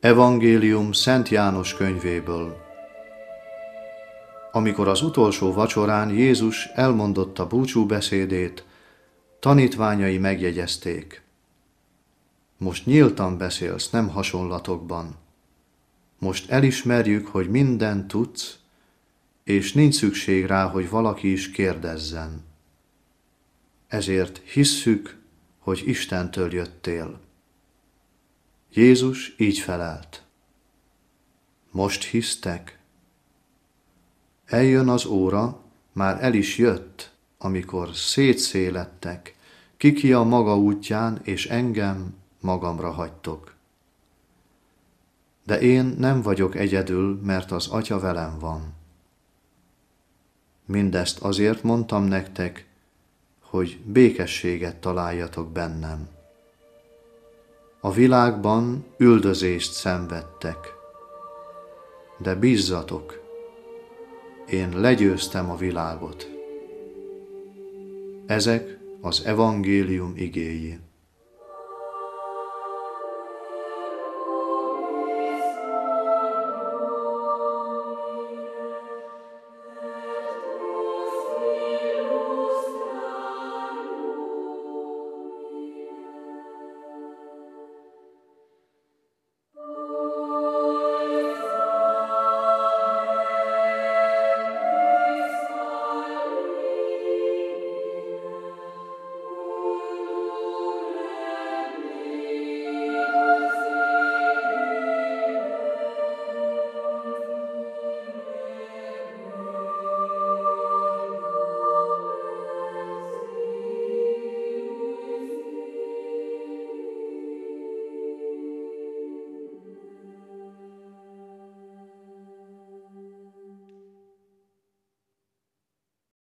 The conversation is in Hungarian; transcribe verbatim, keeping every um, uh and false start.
Evangélium Szent János könyvéből. Amikor az utolsó vacsorán Jézus elmondotta búcsúbeszédét, tanítványai megjegyezték. Most nyíltan beszélsz, nem hasonlatokban. Most elismerjük, hogy mindent tudsz, és nincs szükség rá, hogy valaki is kérdezzen. Ezért hisszük, hogy Istentől jöttél. Jézus így felelt. Most hisztek? Eljön az óra, már el is jött, amikor szétszélettek, ki-ki a maga útján, és engem magamra hagytok. De én nem vagyok egyedül, mert az Atya velem van. Mindezt azért mondtam nektek, hogy békességet találjatok bennem. A világban üldözést szenvedtek, de bízzatok, én legyőztem a világot. Ezek az evangélium igéi.